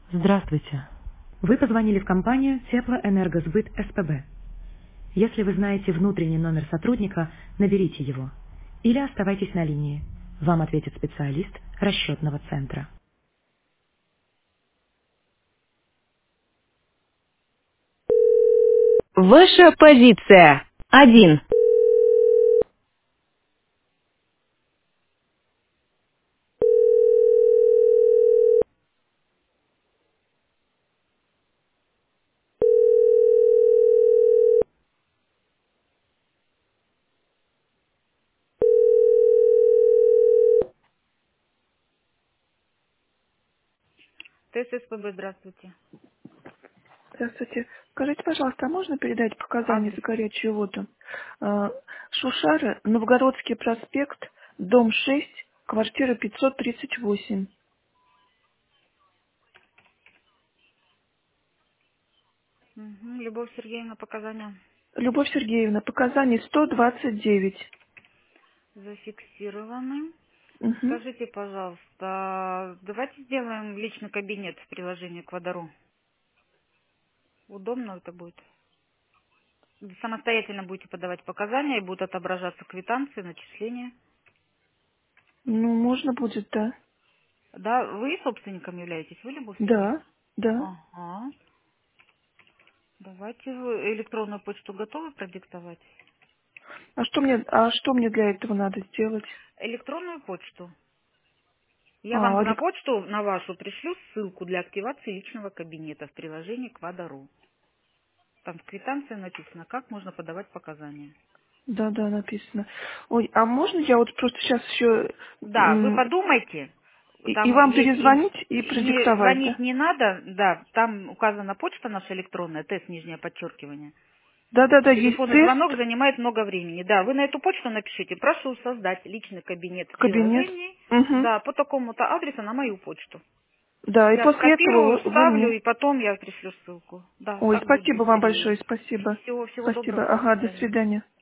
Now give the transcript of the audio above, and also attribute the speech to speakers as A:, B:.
A: Здравствуйте. Вы позвонили в компанию Теплоэнергосбыт СПБ. Если вы знаете внутренний номер сотрудника, наберите его. Или оставайтесь на линии. Вам ответит специалист расчетного центра.
B: Ваша позиция. 1. ТССПБ, здравствуйте.
C: Здравствуйте. Скажите, пожалуйста, а можно передать показания
B: Адрес.
C: за горячую воду? Шушары, Новгородский проспект, дом 6, квартира 538.
B: Мгм. Любовь Сергеевна, показания
C: Любовь Сергеевна, показания 129.
B: зафиксированы.
C: Мгм.
B: Скажите, пожалуйста, давайте сделаем личный кабинет в приложении к Водору. Удобно это будет? Вы самостоятельно будете подавать показания и будут отображаться квитанции, начисления.
C: Ну, можно будет, да.
B: Да, вы собственником являетесь, вы, Любовь
C: Да,
B: Сергеевна?
C: да.
B: Ага. Давайте вы электронную почту готовы продиктовать?
C: А что мне для этого надо сделать?
B: Электронную почту. Я вам
C: А,
B: на почту, на вашу, пришлю ссылку для активации личного кабинета в приложении к Водору. Там в квитанции написано, как можно подавать показания.
C: да, да, написано. Ой, а можно я вот просто сейчас еще
B: Да, вы подумайте,
C: и
B: там
C: вам
B: есть
C: перезвонить и
B: не
C: продиктовать,
B: звонить
C: да?
B: не надо, да, там указана почта наша электронная, тест нижнее подчеркивание.
C: Да-да-да, есть
B: Телефонный звонок
C: тест,
B: занимает много времени. Да, вы на эту почту напишите, прошу создать личный кабинет в
C: кабинет.
B: приложении,
C: Угу.
B: да, по такому-то адресу на мою почту.
C: Да, и
B: Я
C: после этого
B: скопирую,
C: вы
B: вставлю,
C: мне.
B: и потом я пришлю ссылку. Да,
C: Ой,
B: так будет
C: спасибо вам большое,
B: быстрее.
C: спасибо.
B: Всего доброго,
C: Спасибо.
B: до
C: Ага, до
B: свидания.
C: свидания.